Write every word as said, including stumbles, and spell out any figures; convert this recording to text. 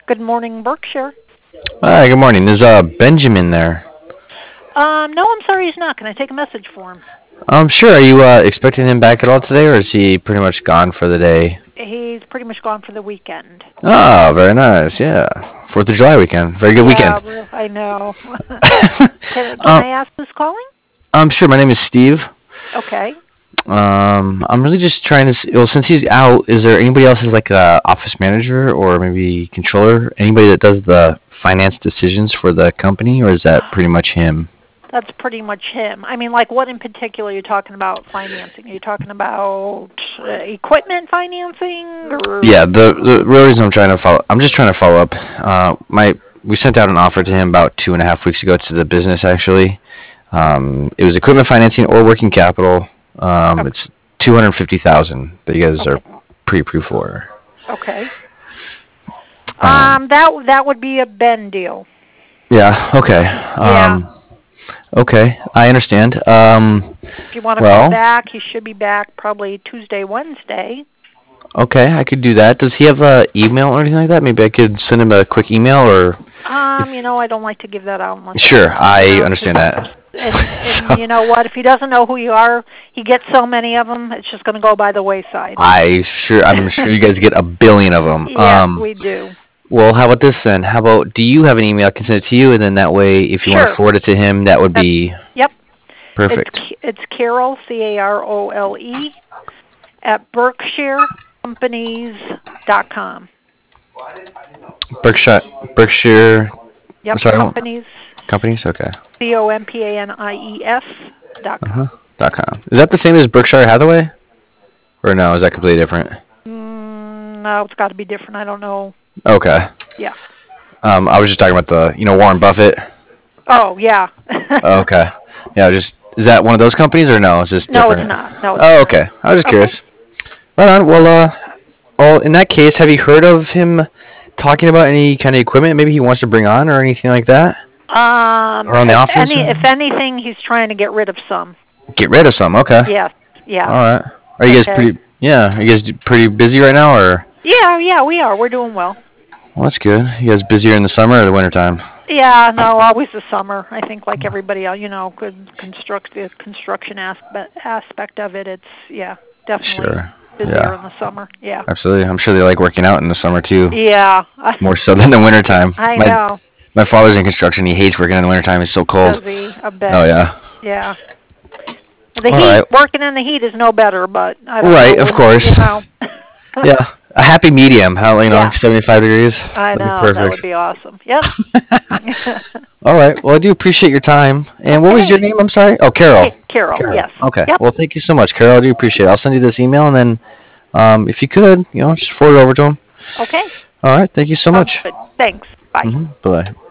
Good morning, Berkshire. Hi, good morning. Is uh Benjamin there? Um, no, I'm sorry he's not. Can I take a message for him? Um, sure. Are you uh, expecting him back at all today, or is he pretty much gone for the day? He's pretty much gone for the weekend. Oh, very nice. Yeah, Fourth of July weekend. Very good Yeah, weekend. real, I know. can, can um, I ask who's calling? I'm sure. My name is Steve. Okay. Um, I'm really just trying to. See, well, since he's out, is there anybody else as like a office manager or maybe controller? Anybody that does the finance decisions for the company, or is that pretty much him? That's pretty much him. I mean, like, what in particular are you talking about financing? Are you talking about uh, equipment financing, or? Yeah, the the real reason I'm trying to follow, I'm just trying to follow up. Uh, my we sent out an offer to him about two and a half weeks ago to the business actually. Um, it was equipment financing or working capital. Um, Okay. it's two hundred fifty thousand that you guys are Okay. pre-approved for. Okay. Um, Um, that that would be a Ben deal. yeah. Okay. Yeah. Um, okay. I understand. Um, If you want to call well, back, he should be back probably Tuesday, Wednesday. okay. I could do that. Does he have a email or anything like that? Maybe I could send him a quick email or. Um, you If, know, I don't like to give that out unless I sure, know, you I know, 'cause understand that. and and So, you know what? If he doesn't know who you are, he gets so many of them, it's just going to go by the wayside. I sure I'm sure you guys get a billion of them. Yes, Um, we do. well, how about this then? How about do you have an email? I can send it to you, and then that way, if you want to Sure. forward it to him, that would That's be yep. It's perfect. K- it's Carol C A R O L E at Berkshire Companies dot com. Berkshire, Berkshire. I'm Yep, sorry, what? companies Companies. Okay. C O M P A N I E S dot Uh huh. com. Dot com. Is that the same as Berkshire Hathaway, or no? Is that completely different? Mm, no, it's got to be different. I don't know. Okay. Yeah. Um, I was just talking about the, you know, Warren Buffett. Oh, yeah. Oh, okay. Yeah. Just is that one of those companies or no? It's just No, it's different. not. No, it's Oh, different. okay. I was just Okay. curious. Right on. Well, uh, well, in that case, have you heard of him talking about any kind of equipment maybe he wants to bring on or anything like that? Um, Around the if office? any, if Or? anything, he's trying to get rid of some. Get rid of some. Okay. Yes. All Yeah. right. Are you guys Okay. pretty? Yeah. Are you guys pretty busy right now, or? Yeah, yeah, we are. We're doing well. Well, that's good. You guys busier in the summer or the winter time? Yeah, no, always the summer. I think like everybody else, you know, could construct the construction aspect aspect of it. It's yeah, definitely Sure. busier in Yeah. the summer. Yeah. Absolutely. I'm sure they like working out in the summer too, Yeah. more so than the winter time. I My know. my father's in construction. He hates working in the winter time. It's so Does cold. he? I Oh bet. yeah. Yeah. The All heat, right. working in the heat is no better, but I don't know Right. Of when you course. know. Yeah. A happy medium. How you know, Yeah. seventy-five degrees. I That'd be know, that would perfect. be awesome. Yep. All right. Well, I do appreciate your time. And what was your Okay. name? I'm sorry. Oh, Carol. Hey, Carol, Carol. yes. Okay. Yep. Well, thank you so much, Carol. I do appreciate it. I'll send you this email, and then um, if you could, you know, just forward it over to him. Okay. All right. Thank you so Sounds much. good. Thanks. Bye. Mm-hmm. Bye.